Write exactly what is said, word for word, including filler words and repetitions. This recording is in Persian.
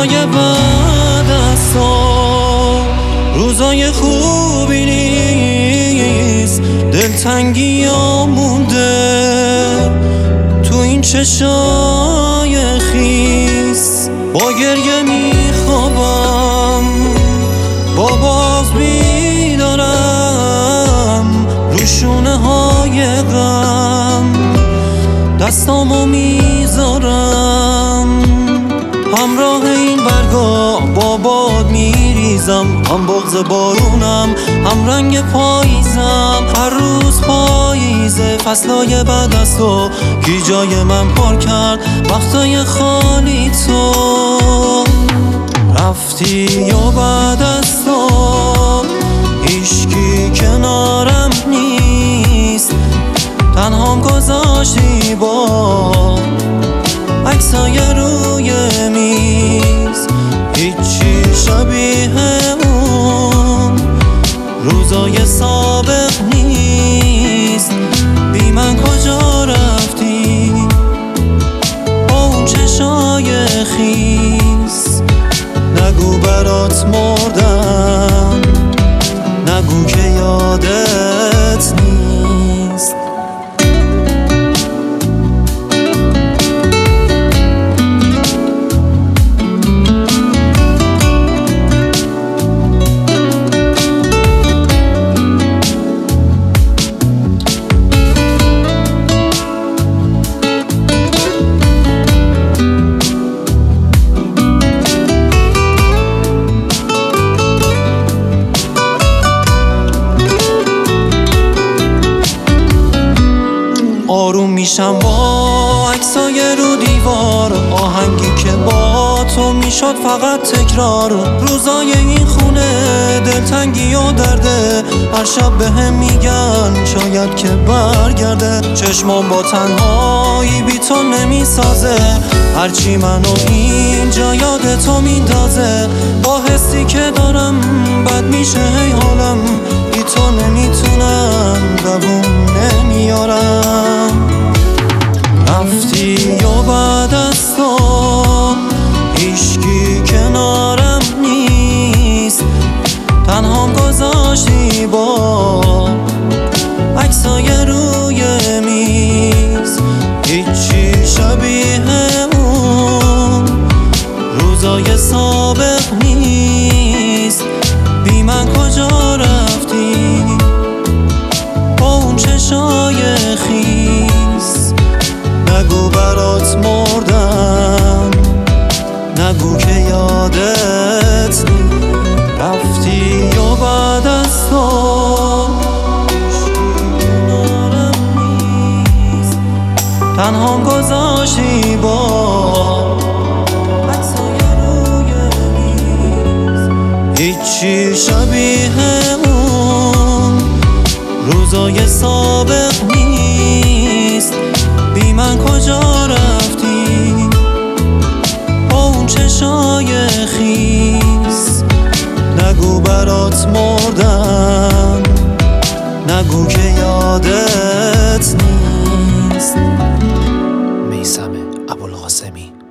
روزای بعد از تو روزای خوبی نیست، دلتنگی ها مونده تو این چشای خیس. با گریه میخوابم، با باز بیدارم، رو شونه های غم دستامو میذارم. همراه این برگا با باد میریزم، هم بغض بارونم هم رنگ پاییزم. هر روز پاییزه، فصلای بعد از تو کی جای من پر کرد وقتای خالی تو. رفتی و بعد از تو هیچکی کنارم نیست، تنهام گذاشتی با عکسای روی میز. هیچی شبیه اون روزای سابق نیست. بی من کجا رفتی با اون چشای خیس؟ نگو برات مردم، نگو که یادت نیست. آروم میشم با عکسای رو دیوار، آهنگی که با تو میشد فقط تکرار. روزای این خونه دلتنگی و درده، هر شب به هم میگن شاید که برگرده. چشمام با تنهایی بی تو نمیسازه، هرچی منو اینجا یاد تو میندازه. با حسی که دارم بد میشه هی حالم، بی تو نمیتونم دووم نمیارم. رفتی و بعد از تو هیچکی کنارم نیست، تنهام گذاشتی با عکسای روی میز. هیچی شبیه اون روزای سابق نیست. بی من کجا رفتی با اون چشای خیس؟ نگو برات مردم، نگو که یادت نیست. رفتی و بعد از تو کنارم نیست، تنهام گذاشتی با عکسای روی میز. هیچی شبیه اون روزای سابق نیست. بی من کجا رفتی با اون چشای خیس؟ نگو برات مردم، نگو که یادت نیست. میثم ابوالقاسمی.